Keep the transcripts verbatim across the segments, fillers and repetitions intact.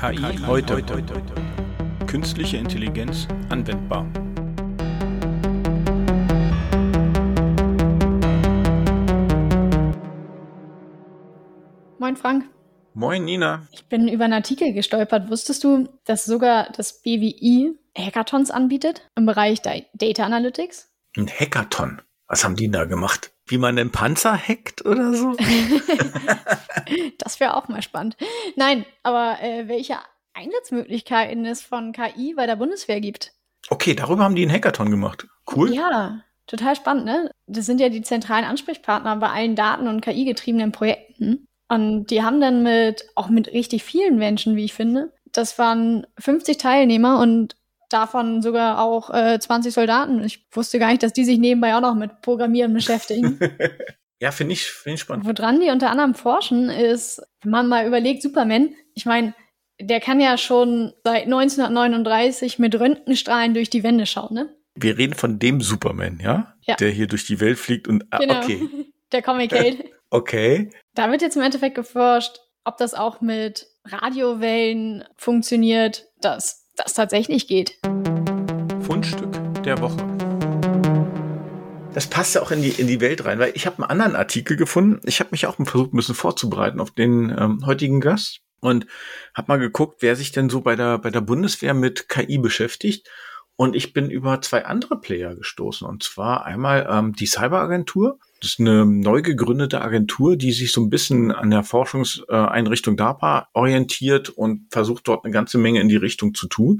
K I heute. Künstliche Intelligenz anwendbar. Moin Frank. Moin Nina. Ich bin über einen Artikel gestolpert. Wusstest du, dass sogar das B W I Hackathons anbietet im Bereich Data Analytics? Ein Hackathon? Was haben die da gemacht? Wie man einen Panzer hackt oder so? Das wäre auch mal spannend. Nein, aber äh, welche Einsatzmöglichkeiten es von K I bei der Bundeswehr gibt? Okay, darüber haben die einen Hackathon gemacht. Cool. Ja, total spannend, ne? Das sind ja die zentralen Ansprechpartner bei allen Daten- und K I-getriebenen Projekten. Und die haben dann mit, auch mit richtig vielen Menschen, wie ich finde, das waren fünfzig Teilnehmer und davon sogar auch äh, zwanzig Soldaten. Ich wusste gar nicht, dass die sich nebenbei auch noch mit Programmieren beschäftigen. Ja, finde ich, find ich spannend. Woran die unter anderem forschen, ist, wenn man mal überlegt, Superman, ich meine, der kann ja schon seit neunzehnhundertneununddreißig mit Röntgenstrahlen durch die Wände schauen, ne? Wir reden von dem Superman, ja? Ja. Der hier durch die Welt fliegt und, ah, Genau. Okay. Der Comic-Held. Okay. Da wird jetzt im Endeffekt geforscht, ob das auch mit Radiowellen funktioniert, dass das tatsächlich geht. Fundstück der Woche. Das passt ja auch in die, in die Welt rein, weil ich habe einen anderen Artikel gefunden. Ich habe mich auch versucht, ein bisschen vorzubereiten auf den ähm, heutigen Gast und habe mal geguckt, wer sich denn so bei der, bei der Bundeswehr mit K I beschäftigt. Und ich bin über zwei andere Player gestoßen. Und zwar einmal ähm, die Cyberagentur. Das ist eine neu gegründete Agentur, die sich so ein bisschen an der Forschungseinrichtung DARPA orientiert und versucht dort eine ganze Menge in die Richtung zu tun.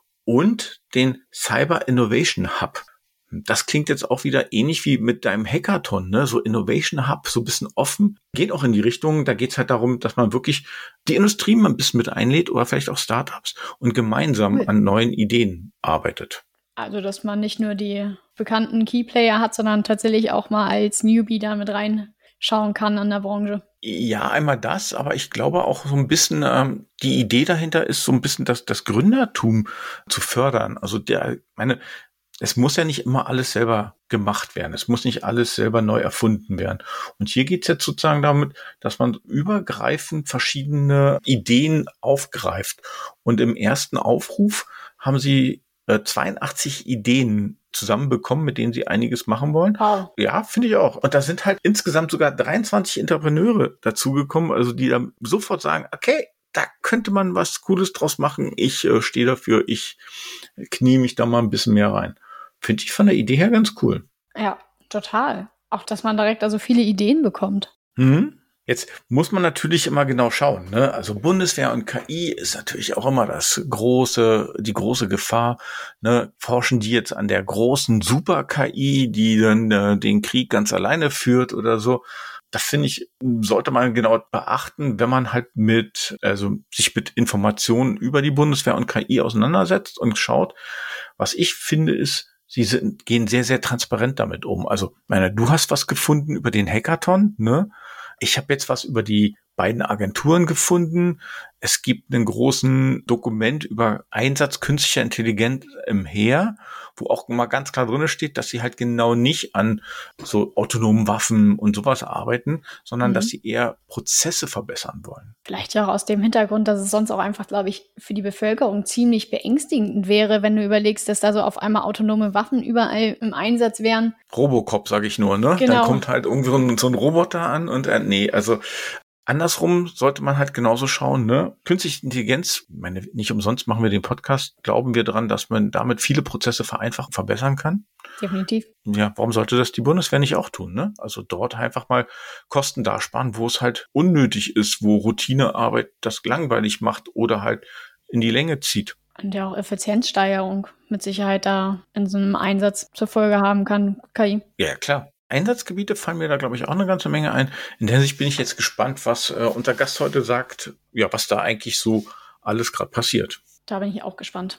Und den Cyber Innovation Hub. Das klingt jetzt auch wieder ähnlich wie mit deinem Hackathon, ne? So Innovation Hub, so ein bisschen offen. Geht auch in die Richtung, da geht es halt darum, dass man wirklich die Industrie mal ein bisschen mit einlädt oder vielleicht auch Startups und gemeinsam Cool. an neuen Ideen arbeitet. Also, dass man nicht nur die bekannten Keyplayer hat, sondern tatsächlich auch mal als Newbie da mit reinschauen kann an der Branche. Ja, einmal das, aber ich glaube auch so ein bisschen, ähm, die Idee dahinter ist so ein bisschen das, das Gründertum zu fördern. Also der, meine, es muss ja nicht immer alles selber gemacht werden. Es muss nicht alles selber neu erfunden werden. Und hier geht es jetzt sozusagen damit, dass man übergreifend verschiedene Ideen aufgreift. Und im ersten Aufruf haben sie äh, zweiundachtzig Ideen zusammenbekommen, mit denen sie einiges machen wollen. Wow. Ja, finde ich auch. Und da sind halt insgesamt sogar dreiundzwanzig Entrepreneure dazugekommen, also die dann sofort sagen, okay, da könnte man was Cooles draus machen. Ich äh, stehe dafür, ich knie mich da mal ein bisschen mehr rein. Finde ich von der Idee her ganz cool. Ja, total. Auch, dass man direkt also viele Ideen bekommt. Mhm. Jetzt muss man natürlich immer genau schauen, ne? Also Bundeswehr und K I ist natürlich auch immer das große, die große Gefahr, ne? Forschen die jetzt an der großen Super-K I, die dann äh, den Krieg ganz alleine führt oder so? Das finde ich, sollte man genau beachten, wenn man halt mit, also sich mit Informationen über die Bundeswehr und K I auseinandersetzt und schaut. Was ich finde ist, sie sind, gehen sehr, sehr transparent damit um. Also, meine, du hast was gefunden über den Hackathon, ne? Ich habe jetzt was über die beiden Agenturen gefunden. Es gibt einen großen Dokument über Einsatz künstlicher Intelligenz im Heer, wo auch mal ganz klar drin steht, dass sie halt genau nicht an so autonomen Waffen und sowas arbeiten, sondern Mhm. dass sie eher Prozesse verbessern wollen. Vielleicht ja auch aus dem Hintergrund, dass es sonst auch einfach, glaube ich, für die Bevölkerung ziemlich beängstigend wäre, wenn du überlegst, dass da so auf einmal autonome Waffen überall im Einsatz wären. Robocop, sage ich nur, ne? Genau. Dann kommt halt irgendwie so ein, so ein Roboter an und äh, nee, also andersrum sollte man halt genauso schauen, ne? Künstliche Intelligenz, meine, nicht umsonst machen wir den Podcast, glauben wir dran, dass man damit viele Prozesse vereinfachen, verbessern kann. Definitiv. Ja, warum sollte das die Bundeswehr nicht auch tun, ne? Also dort einfach mal Kosten darsparen, wo es halt unnötig ist, wo Routinearbeit das langweilig macht oder halt in die Länge zieht. Und ja auch Effizienzsteigerung mit Sicherheit da in so einem Einsatz zur Folge haben kann, K I. Ja, klar. Einsatzgebiete fallen mir da, glaube ich, auch eine ganze Menge ein. In der Hinsicht bin ich jetzt gespannt, was äh, unser Gast heute sagt, ja, was da eigentlich so alles gerade passiert. Da bin ich auch gespannt.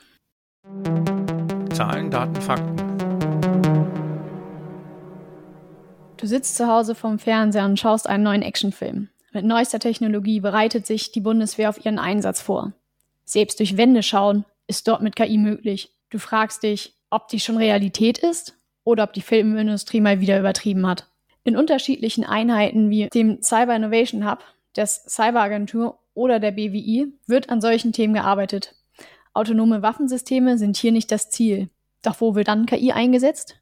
Zahlen, Daten, Fakten. Du sitzt zu Hause vorm Fernseher und schaust einen neuen Actionfilm. Mit neuester Technologie bereitet sich die Bundeswehr auf ihren Einsatz vor. Selbst durch Wände schauen ist dort mit K I möglich. Du fragst dich, ob die schon Realität ist oder ob die Filmindustrie mal wieder übertrieben hat. In unterschiedlichen Einheiten wie dem Cyber Innovation Hub, der Cyberagentur oder der B W I wird an solchen Themen gearbeitet. Autonome Waffensysteme sind hier nicht das Ziel. Doch wo wird dann K I eingesetzt?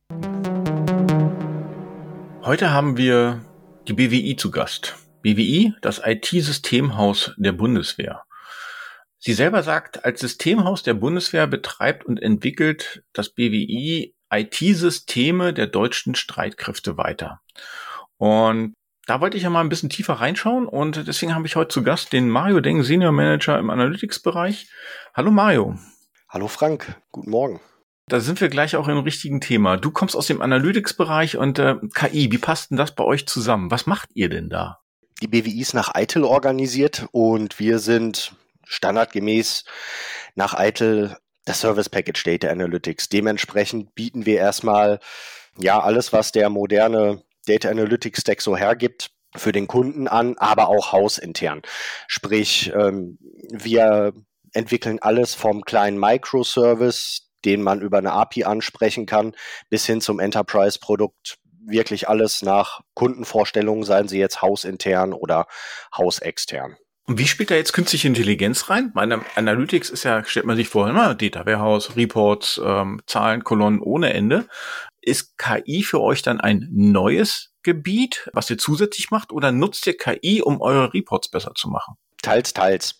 Heute haben wir die B W I zu Gast. B W I, das I T-Systemhaus der Bundeswehr. Sie selber sagt, als Systemhaus der Bundeswehr betreibt und entwickelt das B W I I T-Systeme der deutschen Streitkräfte weiter. Und da wollte ich ja mal ein bisschen tiefer reinschauen und deswegen habe ich heute zu Gast den Mario Deng, Senior Manager im Analytics-Bereich. Hallo Mario. Hallo Frank, guten Morgen. Da sind wir gleich auch im richtigen Thema. Du kommst aus dem Analytics-Bereich und äh, K I, wie passt denn das bei euch zusammen? Was macht ihr denn da? Die B W I ist nach Eitel organisiert und wir sind standardgemäß nach Eitel das Service Package Data Analytics. Dementsprechend bieten wir erstmal ja alles, was der moderne Data Analytics Stack so hergibt, für den Kunden an, aber auch hausintern. Sprich, ähm, wir entwickeln alles vom kleinen Microservice, den man über eine A P I ansprechen kann, bis hin zum Enterprise-Produkt. Wirklich alles nach Kundenvorstellungen, seien sie jetzt hausintern oder hausextern. Und wie spielt da jetzt künstliche Intelligenz rein? Meine Analytics ist ja, stellt man sich vor, immer Data Warehouse, Reports, ähm, Zahlen, Kolonnen ohne Ende. Ist K I für euch dann ein neues Gebiet, was ihr zusätzlich macht, oder nutzt ihr K I, um eure Reports besser zu machen? Teils, teils.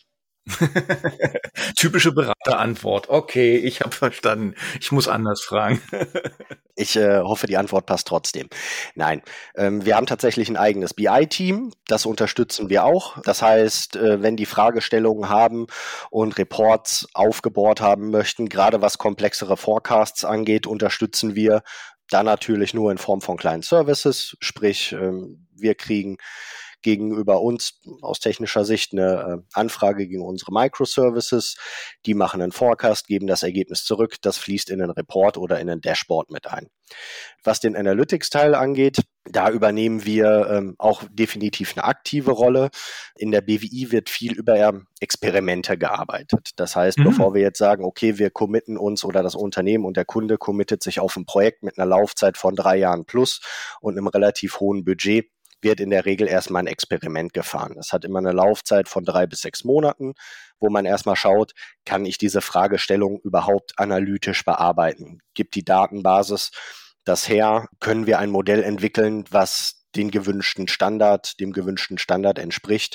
Typische Beraterantwort. Okay, ich habe verstanden. Ich muss anders fragen. Ich äh, hoffe, die Antwort passt trotzdem. Nein, ähm, wir haben tatsächlich ein eigenes B I-Team. Das unterstützen wir auch. Das heißt, äh, wenn die Fragestellungen haben und Reports aufgebohrt haben möchten, gerade was komplexere Forecasts angeht, unterstützen wir da natürlich nur in Form von kleinen Services. Sprich, ähm, wir kriegen gegenüber uns aus technischer Sicht eine äh, Anfrage gegen unsere Microservices. Die machen einen Forecast, geben das Ergebnis zurück. Das fließt in einen Report oder in ein Dashboard mit ein. Was den Analytics-Teil angeht, da übernehmen wir ähm, auch definitiv eine aktive Rolle. In der B W I wird viel über Experimente gearbeitet. Das heißt, mhm. bevor wir jetzt sagen, okay, wir committen uns oder das Unternehmen und der Kunde committet sich auf ein Projekt mit einer Laufzeit von drei Jahren plus und einem relativ hohen Budget, wird in der Regel erstmal ein Experiment gefahren. Das hat immer eine Laufzeit von drei bis sechs Monaten, wo man erstmal schaut, kann ich diese Fragestellung überhaupt analytisch bearbeiten? Gibt die Datenbasis das her? Können wir ein Modell entwickeln, was den gewünschten Standard, dem gewünschten Standard entspricht?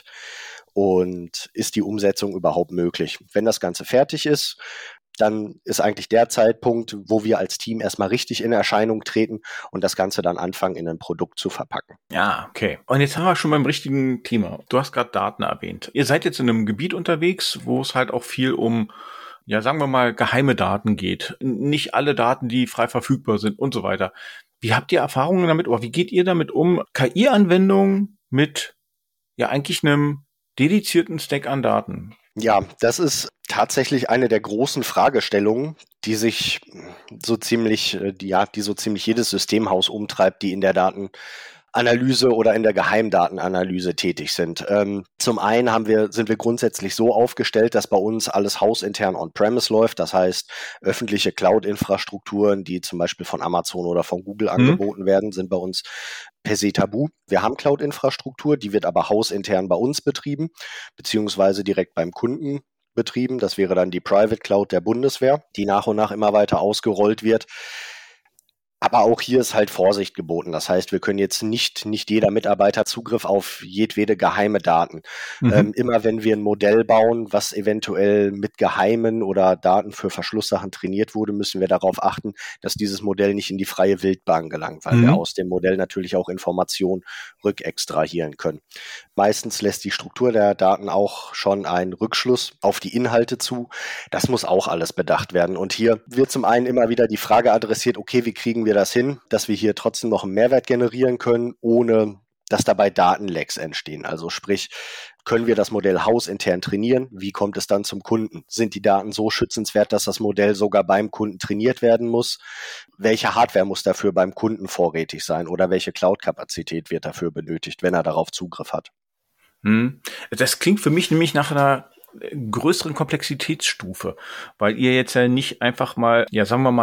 Und ist die Umsetzung überhaupt möglich? Wenn das Ganze fertig ist, dann ist eigentlich der Zeitpunkt, wo wir als Team erstmal richtig in Erscheinung treten und das Ganze dann anfangen, in ein Produkt zu verpacken. Ja, okay. Und jetzt haben wir schon beim richtigen Thema. Du hast gerade Daten erwähnt. Ihr seid jetzt in einem Gebiet unterwegs, wo es halt auch viel um, ja, sagen wir mal, geheime Daten geht. Nicht alle Daten, die frei verfügbar sind und so weiter. Wie habt ihr Erfahrungen damit oder wie geht ihr damit um, K I-Anwendungen mit, ja, eigentlich einem dedizierten Stack an Daten? Ja, das ist tatsächlich eine der großen Fragestellungen, die sich so ziemlich, die, ja, die so ziemlich jedes Systemhaus umtreibt, die in der Datenanalyse oder in der Geheimdatenanalyse tätig sind. Ähm, zum einen haben wir, sind wir grundsätzlich so aufgestellt, dass bei uns alles hausintern on-premise läuft. Das heißt, öffentliche Cloud-Infrastrukturen, die zum Beispiel von Amazon oder von Google mhm. angeboten werden, sind bei uns per se tabu. Wir haben Cloud-Infrastruktur, die wird aber hausintern bei uns betrieben, beziehungsweise direkt beim Kunden betrieben. Das wäre dann die Private Cloud der Bundeswehr, die nach und nach immer weiter ausgerollt wird. Aber auch hier ist halt Vorsicht geboten. Das heißt, wir können jetzt nicht, nicht jeder Mitarbeiter Zugriff auf jedwede geheime Daten. Mhm. Ähm, immer wenn wir ein Modell bauen, was eventuell mit geheimen oder Daten für Verschlusssachen trainiert wurde, müssen wir darauf achten, dass dieses Modell nicht in die freie Wildbahn gelangt, weil mhm. wir aus dem Modell natürlich auch Informationen rückextrahieren können. Meistens lässt die Struktur der Daten auch schon einen Rückschluss auf die Inhalte zu. Das muss auch alles bedacht werden. Und hier wird zum einen immer wieder die Frage adressiert, okay, wie kriegen wir das hin, dass wir hier trotzdem noch einen Mehrwert generieren können, ohne dass dabei Datenlecks entstehen. Also sprich, können wir das Modell hausintern trainieren? Wie kommt es dann zum Kunden? Sind die Daten so schützenswert, dass das Modell sogar beim Kunden trainiert werden muss? Welche Hardware muss dafür beim Kunden vorrätig sein? Oder welche Cloud-Kapazität wird dafür benötigt, wenn er darauf Zugriff hat? Hm. Das klingt für mich nämlich nach einer größeren Komplexitätsstufe, weil ihr jetzt ja nicht einfach mal, ja sagen wir mal,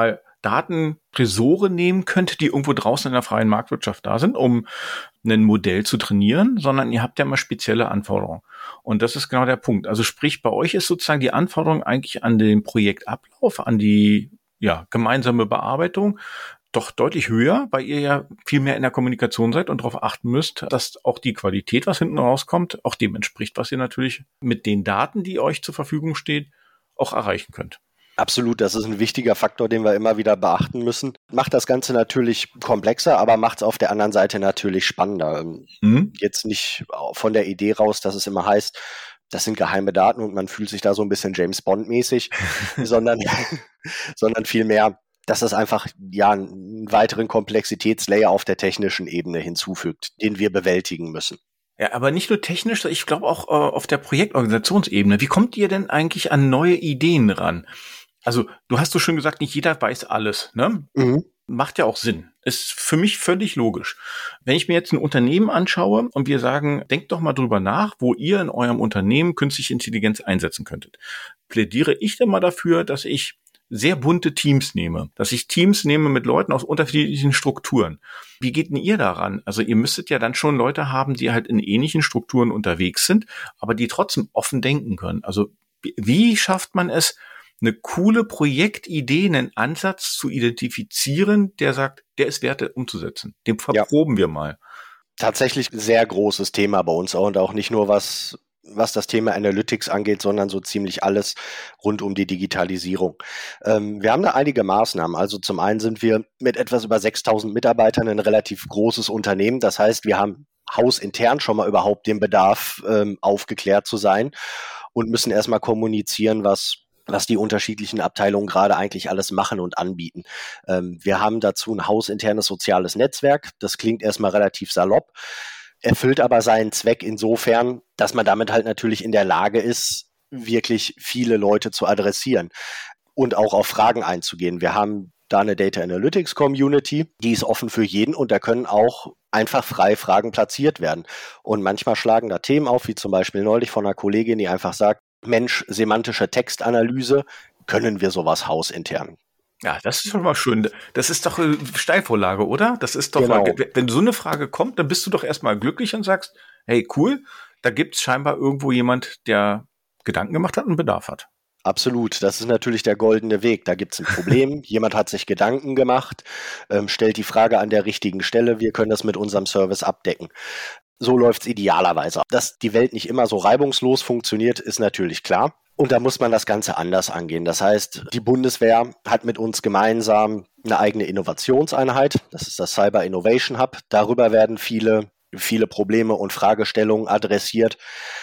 Datentresore nehmen könnt, die irgendwo draußen in der freien Marktwirtschaft da sind, um ein Modell zu trainieren, sondern ihr habt ja mal spezielle Anforderungen. Und das ist genau der Punkt. Also sprich, bei euch ist sozusagen die Anforderung eigentlich an den Projektablauf, an die ja gemeinsame Bearbeitung doch deutlich höher, weil ihr ja viel mehr in der Kommunikation seid und darauf achten müsst, dass auch die Qualität, was hinten rauskommt, auch dem entspricht, was ihr natürlich mit den Daten, die euch zur Verfügung steht, auch erreichen könnt. Absolut, das ist ein wichtiger Faktor, den wir immer wieder beachten müssen. Macht das Ganze natürlich komplexer, aber macht es auf der anderen Seite natürlich spannender. Mhm. Jetzt nicht von der Idee raus, dass es immer heißt, das sind geheime Daten und man fühlt sich da so ein bisschen James Bond-mäßig, sondern, sondern vielmehr, dass es einfach ja einen weiteren Komplexitätslayer auf der technischen Ebene hinzufügt, den wir bewältigen müssen. Ja, aber nicht nur technisch, ich glaube auch äh, auf der Projektorganisationsebene. Wie kommt ihr denn eigentlich an neue Ideen ran? Also, du hast so schön gesagt, nicht jeder weiß alles, ne? Mhm. Macht ja auch Sinn. Ist für mich völlig logisch. Wenn ich mir jetzt ein Unternehmen anschaue und wir sagen, denkt doch mal drüber nach, wo ihr in eurem Unternehmen künstliche Intelligenz einsetzen könntet. Plädiere ich dann mal dafür, dass ich sehr bunte Teams nehme, dass ich Teams nehme mit Leuten aus unterschiedlichen Strukturen. Wie geht denn ihr daran? Also ihr müsstet ja dann schon Leute haben, die halt in ähnlichen Strukturen unterwegs sind, aber die trotzdem offen denken können. Also wie schafft man es, eine coole Projektidee, einen Ansatz zu identifizieren, der sagt, der ist wert umzusetzen. Den verproben ja. wir mal. Tatsächlich sehr großes Thema bei uns auch und auch nicht nur was was das Thema Analytics angeht, sondern so ziemlich alles rund um die Digitalisierung. Ähm, wir haben da einige Maßnahmen. Also zum einen sind wir mit etwas über sechstausend Mitarbeitern ein relativ großes Unternehmen. Das heißt, wir haben hausintern schon mal überhaupt den Bedarf, ähm, aufgeklärt zu sein und müssen erstmal kommunizieren, was was die unterschiedlichen Abteilungen gerade eigentlich alles machen und anbieten. Ähm, wir haben dazu ein hausinternes soziales Netzwerk. Das klingt erstmal relativ salopp, erfüllt aber seinen Zweck insofern, dass man damit halt natürlich in der Lage ist, wirklich viele Leute zu adressieren und auch auf Fragen einzugehen. Wir haben da eine Data Analytics Community, die ist offen für jeden und da können auch einfach frei Fragen platziert werden. Und manchmal schlagen da Themen auf, wie zum Beispiel neulich von einer Kollegin, die einfach sagt, Mensch, semantische Textanalyse, können wir sowas hausintern? Ja, das ist schon mal schön. Das ist doch eine Steilvorlage, oder? Das ist doch, genau. mal, wenn so eine Frage kommt, dann bist du doch erstmal glücklich und sagst, hey, cool, da gibt's scheinbar irgendwo jemand, der Gedanken gemacht hat und Bedarf hat. Absolut, das ist natürlich der goldene Weg. Da gibt's ein Problem, jemand hat sich Gedanken gemacht, ähm, stellt die Frage an der richtigen Stelle, wir können das mit unserem Service abdecken. So läuft's idealerweise. Dass die Welt nicht immer so reibungslos funktioniert, ist natürlich klar. Und da muss man das Ganze anders angehen. Das heißt, die Bundeswehr hat mit uns gemeinsam eine eigene Innovationseinheit. Das ist das Cyber Innovation Hub. Darüber werden viele, viele Probleme und Fragestellungen adressiert.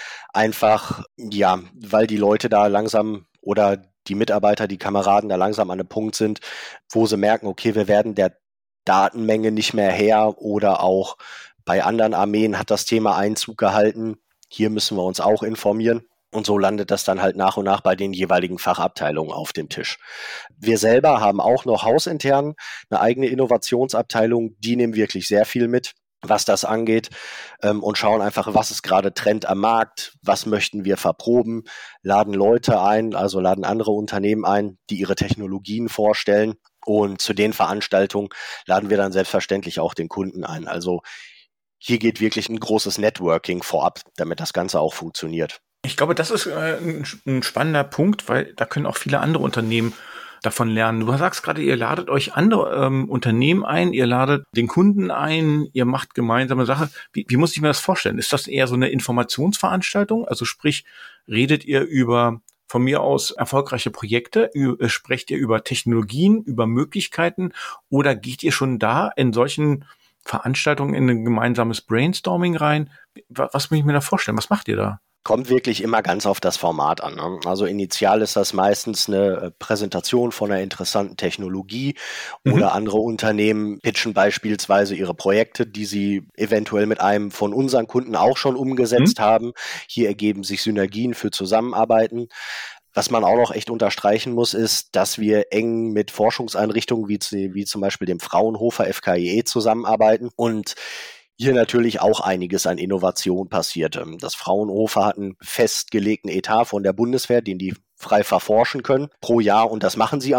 Einfach, ja, weil die Leute da langsam oder die Mitarbeiter, die Kameraden da langsam an einem Punkt sind, wo sie merken, okay, wir werden der Datenmenge nicht mehr Herr oder auch bei anderen Armeen hat das Thema Einzug gehalten. Hier müssen wir uns auch informieren. Und so landet das dann halt nach und nach bei den jeweiligen Fachabteilungen auf dem Tisch. Wir selber haben auch noch hausintern eine eigene Innovationsabteilung. Die nehmen wirklich sehr viel mit, was das angeht, ähm, und schauen einfach, was ist gerade Trend am Markt, was möchten wir verproben, laden Leute ein, also laden andere Unternehmen ein, die ihre Technologien vorstellen. Und zu den Veranstaltungen laden wir dann selbstverständlich auch den Kunden ein. Also hier geht wirklich ein großes Networking vorab, damit das Ganze auch funktioniert. Ich glaube, das ist äh, ein, ein spannender Punkt, weil da können auch viele andere Unternehmen davon lernen. Du sagst gerade, ihr ladet euch andere ähm, Unternehmen ein, ihr ladet den Kunden ein, ihr macht gemeinsame Sache. Wie, wie muss ich mir das vorstellen? Ist das eher so eine Informationsveranstaltung? Also sprich, redet ihr über von mir aus erfolgreiche Projekte, ü- sprecht ihr über Technologien, über Möglichkeiten oder geht ihr schon da in solchen Veranstaltungen in ein gemeinsames Brainstorming rein? Was muss ich mir da vorstellen? Was macht ihr da? Kommt wirklich immer ganz auf das Format an. Ne? Also initial ist das meistens eine Präsentation von einer interessanten Technologie mhm. oder andere Unternehmen pitchen beispielsweise ihre Projekte, die sie eventuell mit einem von unseren Kunden auch schon umgesetzt mhm. haben. Hier ergeben sich Synergien für Zusammenarbeiten. Was man auch noch echt unterstreichen muss, ist, dass wir eng mit Forschungseinrichtungen wie, wie zum Beispiel dem Fraunhofer F K I E zusammenarbeiten und hier natürlich auch einiges an Innovation passiert. Das Fraunhofer hat einen festgelegten Etat von der Bundeswehr, den die frei verforschen können pro Jahr und das machen sie auch.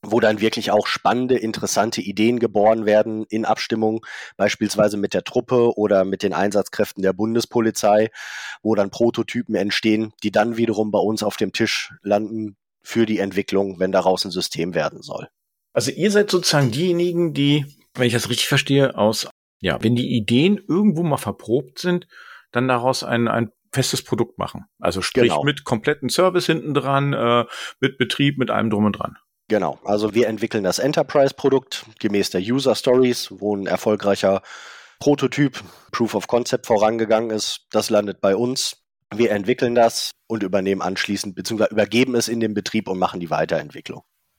wo dann wirklich auch spannende, interessante Ideen geboren werden in Abstimmung beispielsweise mit der Truppe oder mit den Einsatzkräften der Bundespolizei, wo dann Prototypen entstehen, die dann wiederum bei uns auf dem Tisch landen für die Entwicklung, wenn daraus ein System werden soll. Also ihr seid sozusagen diejenigen, die, wenn ich das richtig verstehe, aus, ja, wenn die Ideen irgendwo mal verprobt sind, dann daraus ein, ein festes Produkt machen. Also sprich Genau. mit kompletten Service hinten dran, äh, mit Betrieb, mit allem drum und dran. Genau, also wir entwickeln das Enterprise-Produkt gemäß der User Stories, wo ein erfolgreicher Prototyp, Proof of Concept vorangegangen ist. Das landet bei uns. Wir entwickeln das und übernehmen anschließend, beziehungsweise übergeben es in den Betrieb und machen die Weiterentwicklung.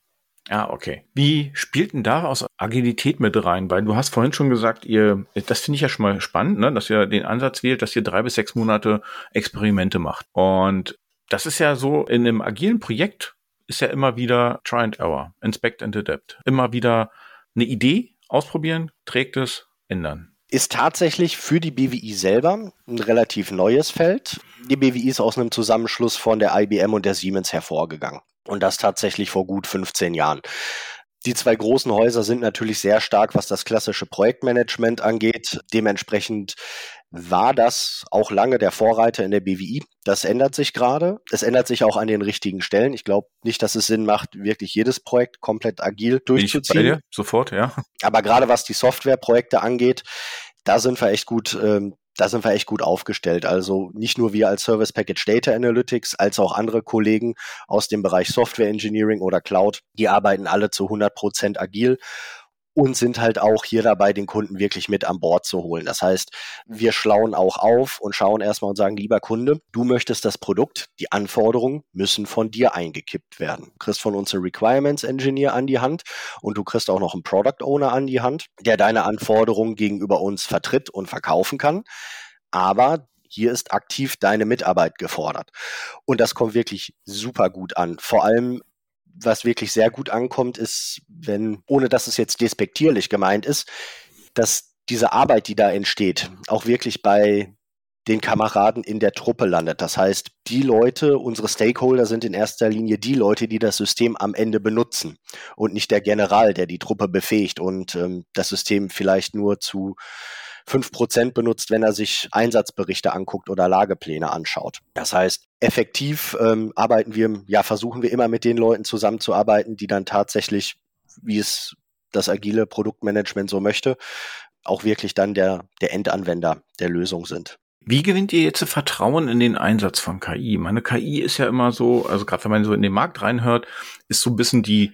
Ah, okay. Wie spielt denn da aus Agilität mit rein? Weil du hast vorhin schon gesagt, ihr, das finde ich ja schon mal spannend, ne, dass ihr den Ansatz wählt, dass ihr drei bis sechs Monate Experimente macht. Und das ist ja so, in einem agilen Projekt ist ja immer wieder Try and Error, Inspect and Adapt. Immer wieder eine Idee ausprobieren, trägt es, ändern. Ist tatsächlich für die B W I selber ein relativ neues Feld. Die B W I ist aus einem Zusammenschluss von der I B M und der Siemens hervorgegangen. Und das tatsächlich vor gut fünfzehn Jahren. Die zwei großen Häuser sind natürlich sehr stark, was das klassische Projektmanagement angeht. Dementsprechend war das auch lange der Vorreiter in der B W I. Das ändert sich gerade. Es ändert sich auch an den richtigen Stellen. Ich glaube nicht, dass es Sinn macht, wirklich jedes Projekt komplett agil durchzuziehen. Bin ich bei dir? Sofort, ja. Aber gerade was die Softwareprojekte angeht, da sind wir echt gut, ähm, da sind wir echt gut aufgestellt. Also nicht nur wir als Service Package Data Analytics, als auch andere Kollegen aus dem Bereich Software Engineering oder Cloud, die arbeiten alle zu hundert Prozent agil und sind halt auch hier dabei, den Kunden wirklich mit an Bord zu holen. Das heißt, wir schlauen auch auf und schauen erstmal und sagen, lieber Kunde, du möchtest das Produkt, die Anforderungen müssen von dir eingekippt werden. Du kriegst von uns einen Requirements Engineer an die Hand und du kriegst auch noch einen Product Owner an die Hand, der deine Anforderungen gegenüber uns vertritt und verkaufen kann. Aber hier ist aktiv deine Mitarbeit gefordert. Und das kommt wirklich super gut an. Vor allem, was wirklich sehr gut ankommt, ist, wenn, ohne dass es jetzt despektierlich gemeint ist, dass diese Arbeit, die da entsteht, auch wirklich bei den Kameraden in der Truppe landet. Das heißt, die Leute, unsere Stakeholder sind in erster Linie die Leute, die das System am Ende benutzen und nicht der General, der die Truppe befähigt und ähm, das System vielleicht nur zu fünf Prozent benutzt, wenn er sich Einsatzberichte anguckt oder Lagepläne anschaut. Das heißt, effektiv ähm, arbeiten wir, ja, versuchen wir immer mit den Leuten zusammenzuarbeiten, die dann tatsächlich, wie es das agile Produktmanagement so möchte, auch wirklich dann der, der Endanwender der Lösung sind. Wie gewinnt ihr jetzt Vertrauen in den Einsatz von K I? Meine K I ist ja immer so, also gerade wenn man so in den Markt reinhört, ist so ein bisschen die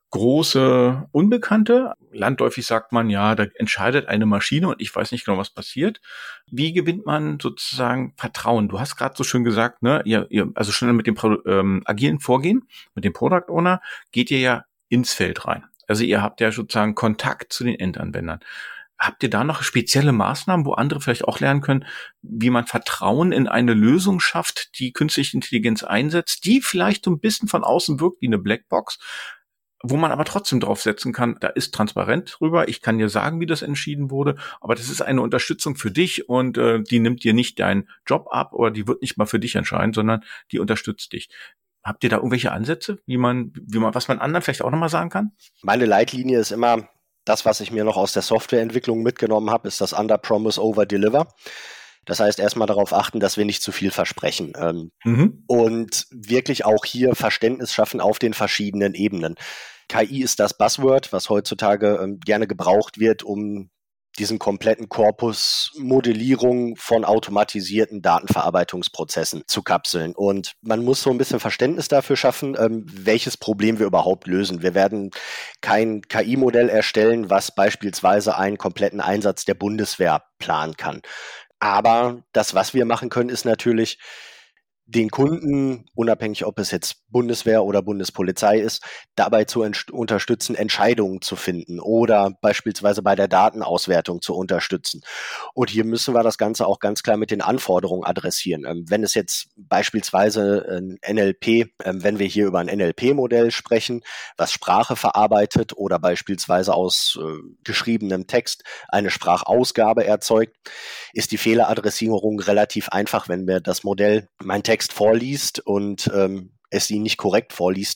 große Unbekannte. Landläufig sagt man, ja, da entscheidet eine Maschine und ich weiß nicht genau, was passiert. Wie gewinnt man sozusagen Vertrauen? Du hast gerade so schön gesagt, ne, ihr, ihr, also schon mit dem ähm, agilen Vorgehen, mit dem Product Owner, geht ihr ja ins Feld rein. Also ihr habt ja sozusagen Kontakt zu den Endanwendern. Habt ihr da noch spezielle Maßnahmen, wo andere vielleicht auch lernen können, wie man Vertrauen in eine Lösung schafft, die künstliche Intelligenz einsetzt, die vielleicht so ein bisschen von außen wirkt wie eine Blackbox, wo man aber trotzdem draufsetzen kann, da ist transparent drüber, ich kann dir sagen, wie das entschieden wurde, aber das ist eine Unterstützung für dich und äh, die nimmt dir nicht deinen Job ab oder die wird nicht mal für dich entscheiden, sondern die unterstützt dich. Habt ihr da irgendwelche Ansätze, wie man, wie man, was man anderen vielleicht auch nochmal sagen kann? Meine Leitlinie ist immer, das, was ich mir noch aus der Softwareentwicklung mitgenommen habe, ist das Under Promise, Over Deliver. Das heißt, erstmal darauf achten, dass wir nicht zu viel versprechen. Ähm, mhm. Und wirklich auch hier Verständnis schaffen auf den verschiedenen Ebenen. K I ist das Buzzword, was heutzutage ähm, gerne gebraucht wird, um diesen kompletten Korpus Modellierung von automatisierten Datenverarbeitungsprozessen zu kapseln. Und man muss so ein bisschen Verständnis dafür schaffen, ähm, welches Problem wir überhaupt lösen. Wir werden kein K I-Modell erstellen, was beispielsweise einen kompletten Einsatz der Bundeswehr planen kann. Aber das, was wir machen können, ist natürlich, den Kunden, unabhängig ob es jetzt Bundeswehr oder Bundespolizei ist, dabei zu ent- unterstützen, Entscheidungen zu finden oder beispielsweise bei der Datenauswertung zu unterstützen. Und hier müssen wir das Ganze auch ganz klar mit den Anforderungen adressieren. Ähm, wenn es jetzt beispielsweise ein N L P, ähm, wenn wir hier über ein N L P-Modell sprechen, was Sprache verarbeitet oder beispielsweise aus äh, geschriebenem Text eine Sprachausgabe erzeugt, ist die Fehleradressierung relativ einfach. Wenn wir das Modell, mein Text vorliest und ähm, es ihn nicht korrekt vorliest, dann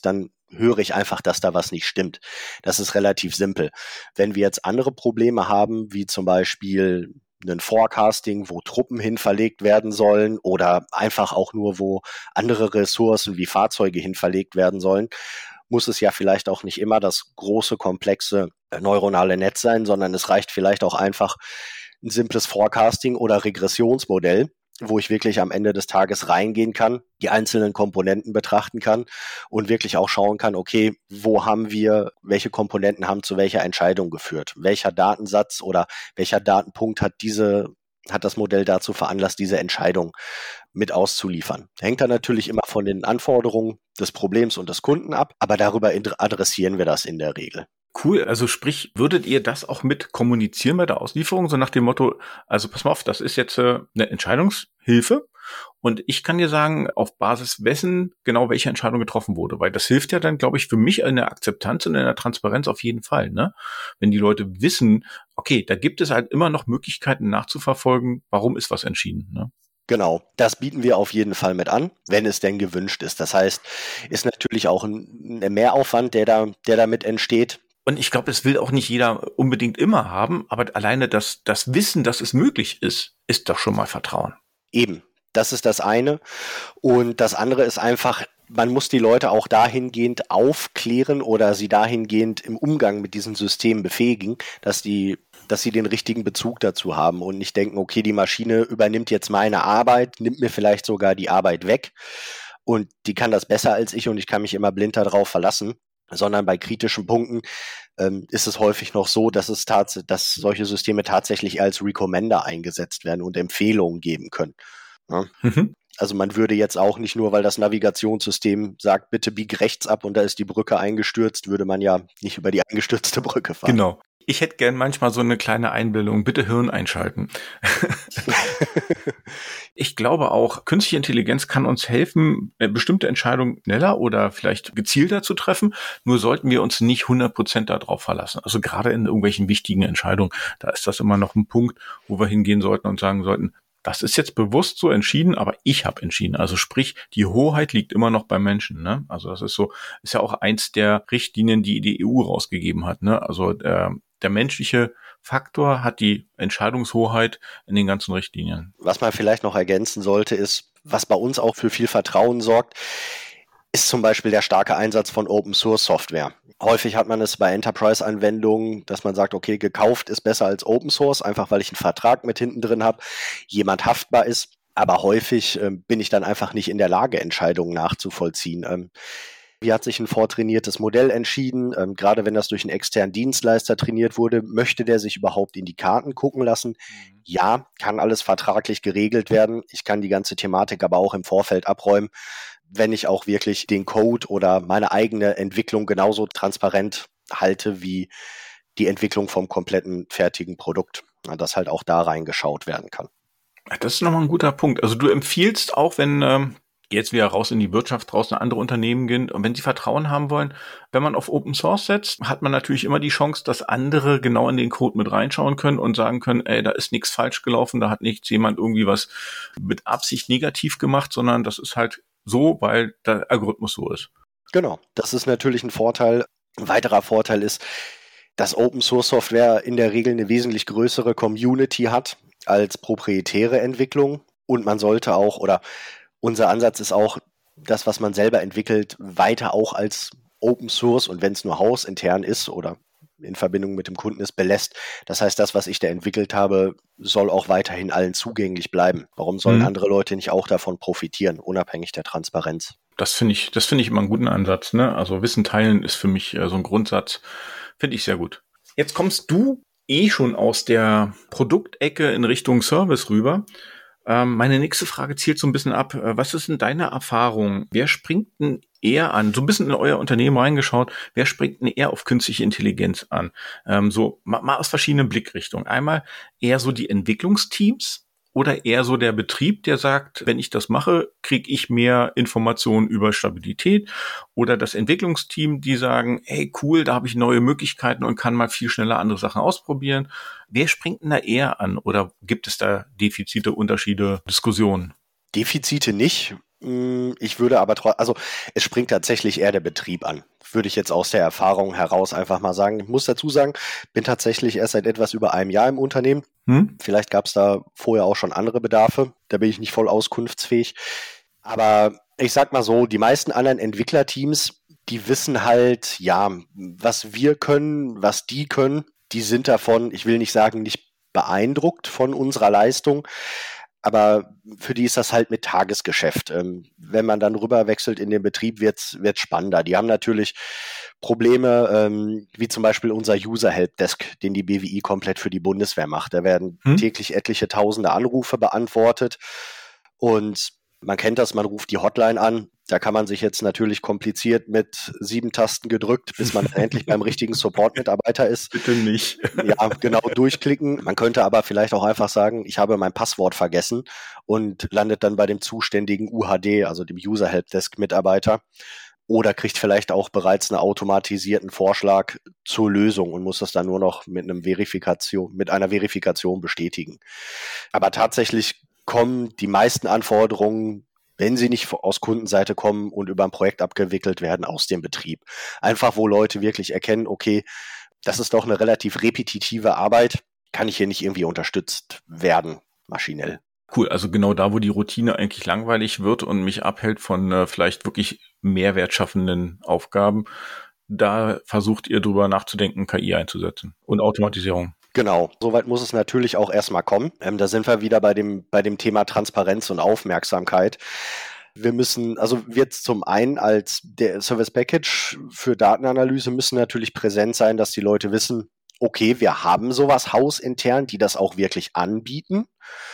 höre ich einfach, dass da was nicht stimmt. Das ist relativ simpel. Wenn wir jetzt andere Probleme haben, wie zum Beispiel ein Forecasting, wo Truppen hin verlegt werden sollen oder einfach auch nur, wo andere Ressourcen wie Fahrzeuge hin verlegt werden sollen, muss es ja vielleicht auch nicht immer das große, komplexe neuronale Netz sein, sondern es reicht vielleicht auch einfach ein simples Forecasting oder Regressionsmodell, wo ich wirklich am Ende des Tages reingehen kann, die einzelnen Komponenten betrachten kann und wirklich auch schauen kann, okay, wo haben wir, welche Komponenten haben zu welcher Entscheidung geführt? Welcher Datensatz oder welcher Datenpunkt hat diese, hat das Modell dazu veranlasst, diese Entscheidung mit auszuliefern? Hängt dann natürlich immer von den Anforderungen des Problems und des Kunden ab, aber darüber adressieren wir das in der Regel. Cool, also sprich, würdet ihr das auch mit kommunizieren bei der Auslieferung, so nach dem Motto, also pass mal auf, das ist jetzt äh, eine Entscheidungshilfe und ich kann dir sagen, auf Basis wessen genau welche Entscheidung getroffen wurde, weil das hilft ja dann, glaube ich, für mich in der Akzeptanz und in der Transparenz auf jeden Fall, ne? Wenn die Leute wissen, okay, da gibt es halt immer noch Möglichkeiten nachzuverfolgen, warum ist was entschieden, ne? Genau, das bieten wir auf jeden Fall mit an, wenn es denn gewünscht ist. Das heißt, ist natürlich auch ein, ein Mehraufwand, der da, der damit entsteht. Und ich glaube, es will auch nicht jeder unbedingt immer haben, aber alleine das, das Wissen, dass es möglich ist, ist doch schon mal Vertrauen. Eben, das ist das eine. Und das andere ist einfach, man muss die Leute auch dahingehend aufklären oder sie dahingehend im Umgang mit diesem System befähigen, dass die, dass sie den richtigen Bezug dazu haben und nicht denken, okay, die Maschine übernimmt jetzt meine Arbeit, nimmt mir vielleicht sogar die Arbeit weg und die kann das besser als ich und ich kann mich immer blind darauf verlassen. Sondern bei kritischen Punkten ähm, ist es häufig noch so, dass es tats- dass solche Systeme tatsächlich als Recommender eingesetzt werden und Empfehlungen geben können. Ja? Mhm. Also man würde jetzt auch nicht nur, weil das Navigationssystem sagt, bitte bieg rechts ab und da ist die Brücke eingestürzt, würde man ja nicht über die eingestürzte Brücke fahren. Genau. Ich hätte gern manchmal so eine kleine Einbildung, bitte Hirn einschalten. Ich glaube auch, künstliche Intelligenz kann uns helfen, bestimmte Entscheidungen schneller oder vielleicht gezielter zu treffen. Nur sollten wir uns nicht hundert Prozent darauf verlassen. Also gerade in irgendwelchen wichtigen Entscheidungen, da ist das immer noch ein Punkt, wo wir hingehen sollten und sagen sollten, das ist jetzt bewusst so entschieden, aber ich habe entschieden. Also sprich, die Hoheit liegt immer noch beim Menschen, ne? Also das ist so, ist ja auch eins der Richtlinien, die die E U rausgegeben hat, ne? Also der, der menschliche Faktor hat die Entscheidungshoheit in den ganzen Richtlinien. Was man vielleicht noch ergänzen sollte, ist, was bei uns auch für viel Vertrauen sorgt, ist zum Beispiel der starke Einsatz von Open-Source-Software. Häufig hat man es bei Enterprise-Anwendungen, dass man sagt, okay, gekauft ist besser als Open-Source, einfach weil ich einen Vertrag mit hinten drin habe, jemand haftbar ist. Aber häufig äh, bin ich dann einfach nicht in der Lage, Entscheidungen nachzuvollziehen. Ähm, Wie hat sich ein vortrainiertes Modell entschieden? Ähm, gerade wenn das durch einen externen Dienstleister trainiert wurde, möchte der sich überhaupt in die Karten gucken lassen? Mhm. Ja, kann alles vertraglich geregelt werden. Ich kann die ganze Thematik aber auch im Vorfeld abräumen, wenn ich auch wirklich den Code oder meine eigene Entwicklung genauso transparent halte wie die Entwicklung vom kompletten fertigen Produkt, dass halt auch da reingeschaut werden kann. Das ist nochmal ein guter Punkt. Also du empfiehlst auch, wenn ähm, jetzt wieder raus in die Wirtschaft, draußen andere Unternehmen gehen und wenn sie Vertrauen haben wollen, wenn man auf Open Source setzt, hat man natürlich immer die Chance, dass andere genau in den Code mit reinschauen können und sagen können, ey, da ist nichts falsch gelaufen, da hat nicht jemand irgendwie was mit Absicht negativ gemacht, sondern das ist halt so, weil der Algorithmus so ist. Genau, das ist natürlich ein Vorteil. Ein weiterer Vorteil ist, dass Open Source Software in der Regel eine wesentlich größere Community hat als proprietäre Entwicklung und man sollte auch, oder unser Ansatz ist auch, das, was man selber entwickelt, weiter auch als Open Source und wenn es nur hausintern ist oder in Verbindung mit dem Kunden ist, belässt. Das heißt, das, was ich da entwickelt habe, soll auch weiterhin allen zugänglich bleiben. Warum sollen mhm. andere Leute nicht auch davon profitieren, unabhängig der Transparenz? Das finde ich, das finde ich immer einen guten Ansatz, ne? Also Wissen teilen ist für mich äh, so ein Grundsatz, finde ich sehr gut. Jetzt kommst du eh schon aus der Produktecke in Richtung Service rüber. Ähm, meine nächste Frage zielt so ein bisschen ab. Was ist denn deine Erfahrung? Wer springt denn eher an? So ein bisschen in euer Unternehmen reingeschaut. Wer springt denn eher auf künstliche Intelligenz an? Ähm, so mal, mal aus verschiedenen Blickrichtungen. Einmal eher so die Entwicklungsteams oder eher so der Betrieb, der sagt, wenn ich das mache, kriege ich mehr Informationen über Stabilität, oder das Entwicklungsteam, die sagen, hey cool, da habe ich neue Möglichkeiten und kann mal viel schneller andere Sachen ausprobieren. Wer springt denn da eher an oder gibt es da Defizite, Unterschiede, Diskussionen? Defizite nicht. Ich würde aber trotzdem, also es springt tatsächlich eher der Betrieb an, würde ich jetzt aus der Erfahrung heraus einfach mal sagen. Ich muss dazu sagen, bin tatsächlich erst seit etwas über einem Jahr im Unternehmen. Hm? Vielleicht gab es da vorher auch schon andere Bedarfe, da bin ich nicht voll auskunftsfähig. Aber ich sag mal so, die meisten anderen Entwicklerteams, die wissen halt, ja, was wir können, was die können. Die sind davon, ich will nicht sagen, nicht beeindruckt von unserer Leistung, aber für die ist das halt mit Tagesgeschäft. Ähm, wenn man dann rüberwechselt in den Betrieb, wird's wird's spannender. Die haben natürlich Probleme, ähm, wie zum Beispiel unser User Helpdesk, den die B W I komplett für die Bundeswehr macht. Da werden hm? täglich etliche tausende Anrufe beantwortet und man kennt das, man ruft die Hotline an. Da kann man sich jetzt natürlich kompliziert mit sieben Tasten gedrückt, bis man endlich beim richtigen Support-Mitarbeiter ist. Bitte nicht. Ja, genau, durchklicken. Man könnte aber vielleicht auch einfach sagen, ich habe mein Passwort vergessen und landet dann bei dem zuständigen U H D, also dem User Helpdesk Mitarbeiter. Oder kriegt vielleicht auch bereits einen automatisierten Vorschlag zur Lösung und muss das dann nur noch mit einem Verifikation, mit einer Verifikation bestätigen. Aber tatsächlich kommen die meisten Anforderungen, wenn sie nicht aus Kundenseite kommen und über ein Projekt abgewickelt werden, aus dem Betrieb. Einfach, wo Leute wirklich erkennen, okay, das ist doch eine relativ repetitive Arbeit, kann ich hier nicht irgendwie unterstützt werden, maschinell. Cool, also genau da, wo die Routine eigentlich langweilig wird und mich abhält von äh, vielleicht wirklich mehrwert schaffenden Aufgaben, da versucht ihr drüber nachzudenken, K I einzusetzen und Automatisierung. Genau, soweit muss es natürlich auch erstmal kommen. Ähm, da sind wir wieder bei dem, bei dem Thema Transparenz und Aufmerksamkeit. Wir müssen, also wir zum einen als der Service Package für Datenanalyse müssen natürlich präsent sein, dass die Leute wissen, okay, wir haben sowas hausintern, die das auch wirklich anbieten.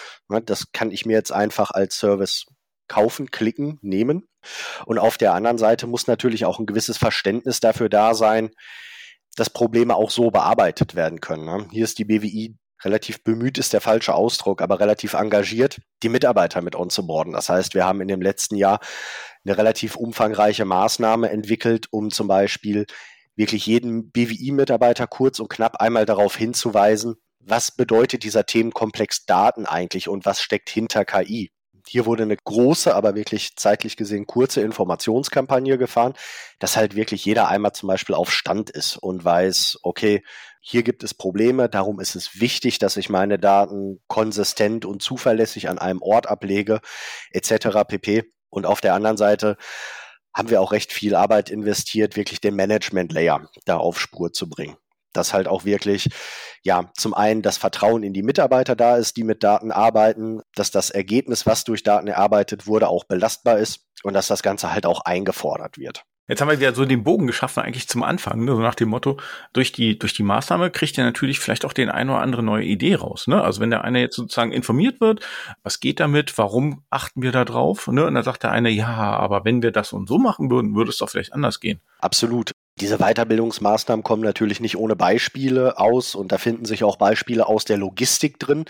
Das kann ich mir jetzt einfach als Service kaufen, klicken, nehmen. Und auf der anderen Seite muss natürlich auch ein gewisses Verständnis dafür da sein, dass Probleme auch so bearbeitet werden können. Ne? Hier ist die B W I relativ bemüht, ist der falsche Ausdruck, aber relativ engagiert, die Mitarbeiter mit onzuboarden. Das heißt, wir haben in dem letzten Jahr eine relativ umfangreiche Maßnahme entwickelt, um zum Beispiel wirklich jeden B W I-Mitarbeiter kurz und knapp einmal darauf hinzuweisen, was bedeutet dieser Themenkomplex Daten eigentlich und was steckt hinter K I. Hier wurde eine große, aber wirklich zeitlich gesehen kurze Informationskampagne gefahren, dass halt wirklich jeder einmal zum Beispiel auf Stand ist und weiß, okay, hier gibt es Probleme, darum ist es wichtig, dass ich meine Daten konsistent und zuverlässig an einem Ort ablege, et cetera pp. Und auf der anderen Seite haben wir auch recht viel Arbeit investiert, wirklich den Management-Layer da auf Spur zu bringen. Dass halt auch wirklich, ja, zum einen das Vertrauen in die Mitarbeiter da ist, die mit Daten arbeiten, dass das Ergebnis, was durch Daten erarbeitet wurde, auch belastbar ist und dass das Ganze halt auch eingefordert wird. Jetzt haben wir wieder so den Bogen geschaffen, eigentlich zum Anfang, ne? So nach dem Motto, durch die durch die Maßnahme kriegt ihr natürlich vielleicht auch den eine oder andere neue Idee raus. Ne? Also wenn der eine jetzt sozusagen informiert wird, was geht damit, warum achten wir da drauf? Ne? Und dann sagt der eine, ja, aber wenn wir das und so machen würden, würde es doch vielleicht anders gehen. Absolut. Diese Weiterbildungsmaßnahmen kommen natürlich nicht ohne Beispiele aus und da finden sich auch Beispiele aus der Logistik drin.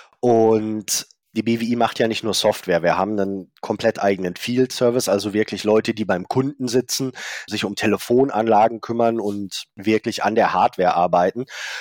Und die B W I macht ja nicht nur Software, wir haben einen komplett eigenen Field Service, also wirklich Leute, die beim Kunden sitzen, sich um Telefonanlagen kümmern und wirklich an der Hardware arbeiten.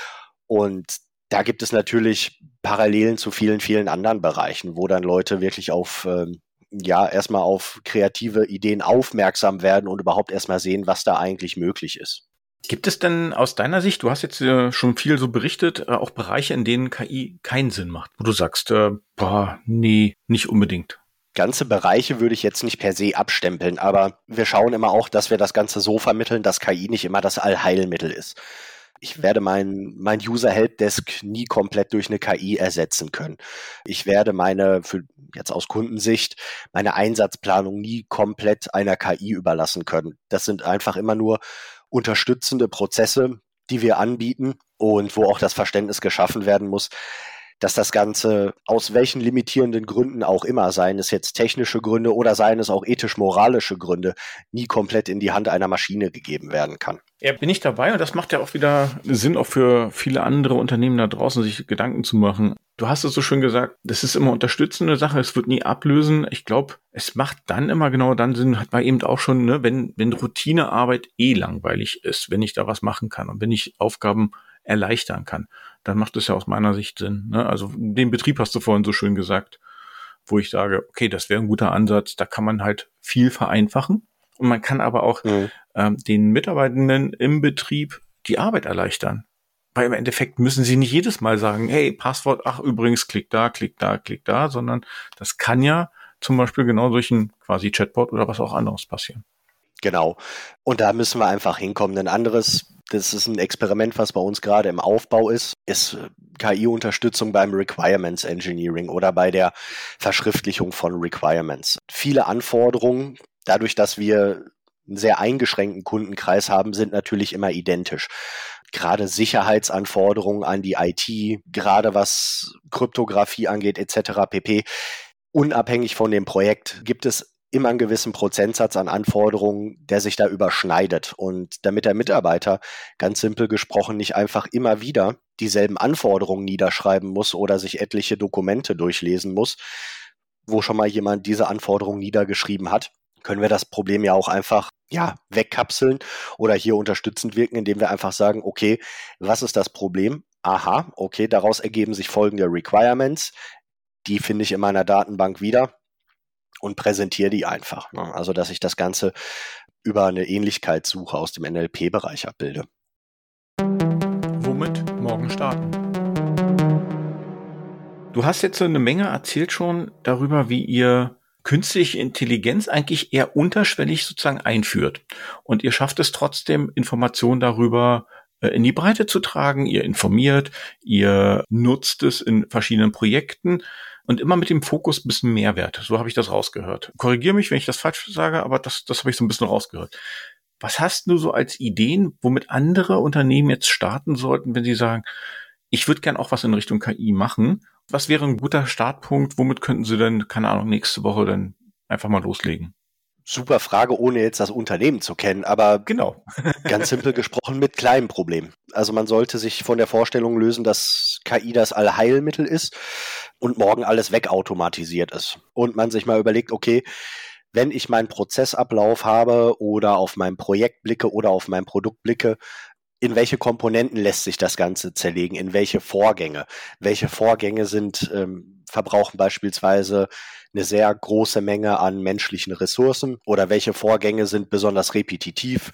Und da gibt es natürlich Parallelen zu vielen, vielen anderen Bereichen, wo dann Leute wirklich auf, ähm, ja, erstmal auf kreative Ideen aufmerksam werden und überhaupt erstmal sehen, was da eigentlich möglich ist. Gibt es denn aus deiner Sicht, du hast jetzt äh, schon viel so berichtet, äh, auch Bereiche, in denen K I keinen Sinn macht, wo du sagst, äh, boah, nee, nicht unbedingt? Ganze Bereiche würde ich jetzt nicht per se abstempeln, aber wir schauen immer auch, dass wir das Ganze so vermitteln, dass K I nicht immer das Allheilmittel ist. Ich werde mein, mein User Helpdesk nie komplett durch eine K I ersetzen können. Ich werde meine, für jetzt aus Kundensicht, meine Einsatzplanung nie komplett einer K I überlassen können. Das sind einfach immer nur unterstützende Prozesse, die wir anbieten und wo auch das Verständnis geschaffen werden muss, dass das Ganze aus welchen limitierenden Gründen auch immer, seien es jetzt technische Gründe oder seien es auch ethisch-moralische Gründe, nie komplett in die Hand einer Maschine gegeben werden kann. Ja, bin ich dabei und das macht ja auch wieder Sinn, auch für viele andere Unternehmen da draußen, sich Gedanken zu machen. Du hast es so schön gesagt, das ist immer unterstützende Sache, es wird nie ablösen. Ich glaube, es macht dann immer genau dann Sinn, hat man eben auch schon, ne, wenn, wenn Routinearbeit eh langweilig ist, wenn ich da was machen kann und wenn ich Aufgaben erleichtern kann, dann macht es ja aus meiner Sicht Sinn. Ne? Also den Betrieb hast du vorhin so schön gesagt. wo ich sage, okay, das wäre ein guter Ansatz, da kann man halt viel vereinfachen. Und man kann aber auch mhm. ähm, den Mitarbeitenden im Betrieb die Arbeit erleichtern. Weil im Endeffekt müssen sie nicht jedes Mal sagen, hey, Passwort, ach übrigens, klick da, klick da, klick da, sondern das kann ja zum Beispiel genau durch ein quasi Chatbot oder was auch anderes passieren. Genau. Und da müssen wir einfach hinkommen. Ein anderes, das ist ein Experiment, was bei uns gerade im Aufbau ist, ist K I-Unterstützung beim Requirements Engineering oder bei der Verschriftlichung von Requirements. Viele Anforderungen, dadurch, dass wir einen sehr eingeschränkten Kundenkreis haben, sind natürlich immer identisch. Gerade Sicherheitsanforderungen an die I T, gerade was Kryptographie angeht, et cetera pp. Unabhängig von dem Projekt gibt es immer einen gewissen Prozentsatz an Anforderungen, der sich da überschneidet. Und damit der Mitarbeiter, ganz simpel gesprochen, nicht einfach immer wieder dieselben Anforderungen niederschreiben muss oder sich etliche Dokumente durchlesen muss, wo schon mal jemand diese Anforderungen niedergeschrieben hat, können wir das Problem ja auch einfach ja, wegkapseln oder hier unterstützend wirken, indem wir einfach sagen, okay, was ist das Problem? Aha, okay, daraus ergeben sich folgende Requirements. Die finde ich in meiner Datenbank wieder und präsentiere die einfach. Also, dass ich das Ganze über eine Ähnlichkeitssuche aus dem N L P-Bereich abbilde. Womit morgen starten? Du hast jetzt so eine Menge erzählt schon darüber, wie ihr künstliche Intelligenz eigentlich eher unterschwellig sozusagen einführt. Und ihr schafft es trotzdem, Informationen darüber äh, in die Breite zu tragen. Ihr informiert, ihr nutzt es in verschiedenen Projekten und immer mit dem Fokus ein bisschen Mehrwert. So habe ich das rausgehört. Korrigiere mich, wenn ich das falsch sage, aber das, das habe ich so ein bisschen rausgehört. Was hast du so als Ideen, womit andere Unternehmen jetzt starten sollten, wenn sie sagen, ich würde gern auch was in Richtung K I machen? Was wäre ein guter Startpunkt? Womit könnten Sie denn, keine Ahnung, nächste Woche dann einfach mal loslegen? Super Frage, ohne jetzt das Unternehmen zu kennen, aber genau. Ganz simpel gesprochen mit kleinen Problemen. Also man sollte sich von der Vorstellung lösen, dass K I das Allheilmittel ist und morgen alles wegautomatisiert ist. Und man sich mal überlegt, okay, wenn ich meinen Prozessablauf habe oder auf mein Projekt blicke oder auf mein Produkt blicke, in welche Komponenten lässt sich das Ganze zerlegen, in welche Vorgänge? Welche Vorgänge sind, ähm, verbrauchen beispielsweise eine sehr große Menge an menschlichen Ressourcen oder welche Vorgänge sind besonders repetitiv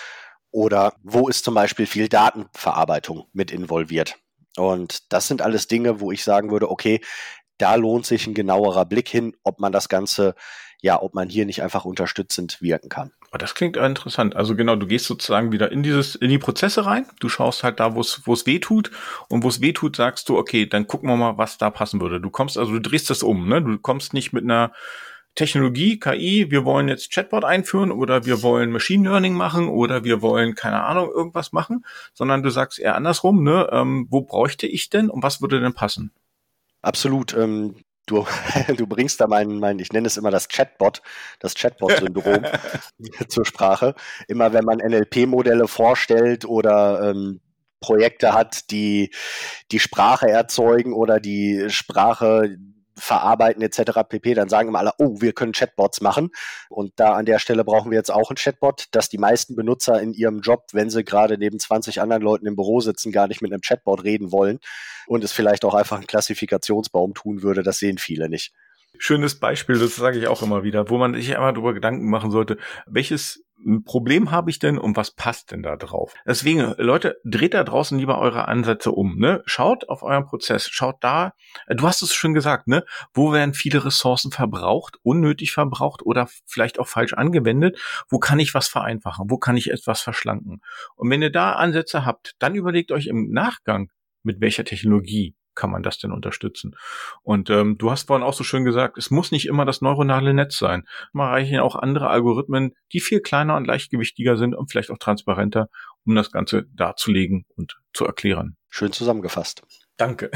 oder wo ist zum Beispiel viel Datenverarbeitung mit involviert? Und das sind alles Dinge, wo ich sagen würde, okay, da lohnt sich ein genauerer Blick hin, ob man das Ganze, ja, ob man hier nicht einfach unterstützend wirken kann. Das klingt interessant. Also genau, du gehst sozusagen wieder in dieses, in die Prozesse rein. Du schaust halt da, wo es, wo es weh tut. Und wo es weh tut, sagst du, okay, dann gucken wir mal, was da passen würde. Du kommst, also du drehst das um, ne? Du kommst nicht mit einer Technologie, K I, wir wollen jetzt Chatbot einführen oder wir wollen Machine Learning machen oder wir wollen, keine Ahnung, irgendwas machen, sondern du sagst eher andersrum, ne? Ähm, wo bräuchte ich denn und was würde denn passen? Absolut. Ähm Du, du bringst da mein, mein, ich nenne es immer das Chatbot, das Chatbot-Syndrom zur Sprache. Immer wenn man N L P-Modelle vorstellt oder ähm, Projekte hat, die die Sprache erzeugen oder die Sprache verarbeiten et cetera pp., dann sagen immer alle, oh, wir können Chatbots machen. Und da an der Stelle brauchen wir jetzt auch ein Chatbot, dass die meisten Benutzer in ihrem Job, wenn sie gerade neben zwanzig anderen Leuten im Büro sitzen, gar nicht mit einem Chatbot reden wollen und es vielleicht auch einfach einen Klassifikationsbaum tun würde, das sehen viele nicht. Schönes Beispiel, das sage ich auch immer wieder, wo man sich einmal darüber Gedanken machen sollte, welches Problem habe ich denn und was passt denn da drauf? Deswegen, Leute, dreht da draußen lieber eure Ansätze um, ne? Schaut auf euren Prozess, schaut da, du hast es schon gesagt, ne? Wo werden viele Ressourcen verbraucht, unnötig verbraucht oder vielleicht auch falsch angewendet? Wo kann ich was vereinfachen? Wo kann ich etwas verschlanken? Und wenn ihr da Ansätze habt, dann überlegt euch im Nachgang, mit welcher Technologie kann man das denn unterstützen? Und ähm, du hast vorhin auch so schön gesagt, es muss nicht immer das neuronale Netz sein. Man reichen auch andere Algorithmen, die viel kleiner und leichtgewichtiger sind und vielleicht auch transparenter, um das Ganze darzulegen und zu erklären. Schön zusammengefasst. Danke.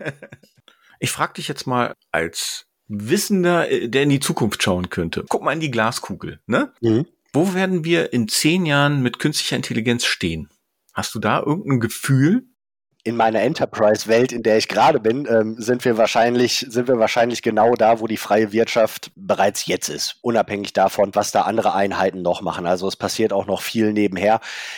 Ich frage dich jetzt mal als Wissender, der in die Zukunft schauen könnte. Guck mal in die Glaskugel, ne? Mhm. Wo werden wir in zehn Jahren mit künstlicher Intelligenz stehen? Hast du da irgendein Gefühl? In meiner Enterprise-Welt, in der ich gerade bin, ähm, sind wir wahrscheinlich, sind wir wahrscheinlich genau da, wo die freie Wirtschaft bereits jetzt ist. Unabhängig davon, was da andere Einheiten noch machen. Also es passiert auch noch viel nebenher.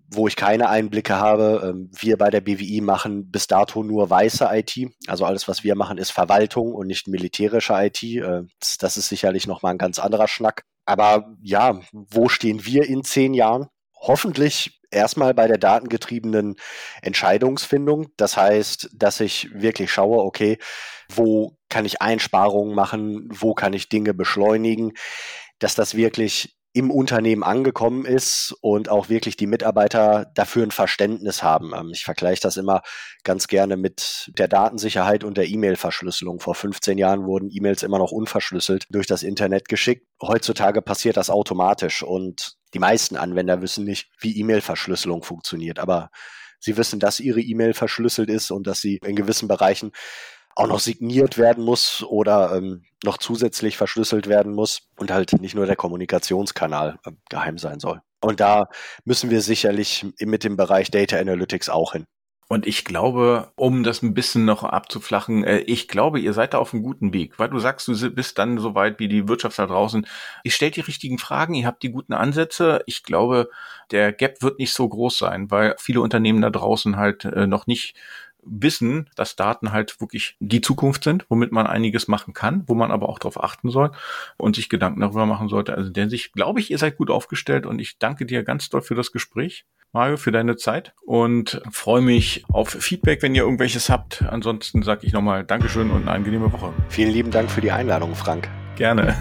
wo ich keine Einblicke habe. Wir bei der B W I machen bis dato nur weiße I T. Also alles, was wir machen, ist Verwaltung und nicht militärische I T. Das ist sicherlich nochmal ein ganz anderer Schnack. Aber ja, wo stehen wir in zehn Jahren? Hoffentlich erstmal bei der datengetriebenen Entscheidungsfindung. Das heißt, dass ich wirklich schaue, okay, wo kann ich Einsparungen machen? Wo kann ich Dinge beschleunigen? Dass das wirklich im Unternehmen angekommen ist und auch wirklich die Mitarbeiter dafür ein Verständnis haben. Ich vergleiche das immer ganz gerne mit der Datensicherheit und der E-Mail-Verschlüsselung. Vor fünfzehn Jahren wurden E-Mails immer noch unverschlüsselt durch das Internet geschickt. Heutzutage passiert das automatisch und die meisten Anwender wissen nicht, wie E-Mail-Verschlüsselung funktioniert, aber sie wissen, dass ihre E-Mail verschlüsselt ist und dass sie in gewissen Bereichen auch noch signiert werden muss oder ähm, noch zusätzlich verschlüsselt werden muss und halt nicht nur der Kommunikationskanal äh, geheim sein soll. Und da müssen wir sicherlich mit dem Bereich Data Analytics auch hin. Und ich glaube, um das ein bisschen noch abzuflachen, äh, ich glaube, ihr seid da auf einem guten Weg, weil du sagst, du bist dann so weit wie die Wirtschaft da draußen. Ihr stellt die richtigen Fragen, ihr habt die guten Ansätze. Ich glaube, der Gap wird nicht so groß sein, weil viele Unternehmen da draußen halt äh, noch nicht wissen, dass Daten halt wirklich die Zukunft sind, womit man einiges machen kann, wo man aber auch darauf achten soll und sich Gedanken darüber machen sollte. Also in der Hinsicht glaube ich, ihr seid gut aufgestellt und ich danke dir ganz doll für das Gespräch, Mario, für deine Zeit und freue mich auf Feedback, wenn ihr irgendwelches habt. Ansonsten sage ich nochmal Dankeschön und eine angenehme Woche. Vielen lieben Dank für die Einladung, Frank. Gerne.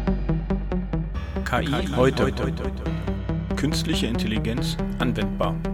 K I, K I heute. heute. Künstliche Intelligenz anwendbar.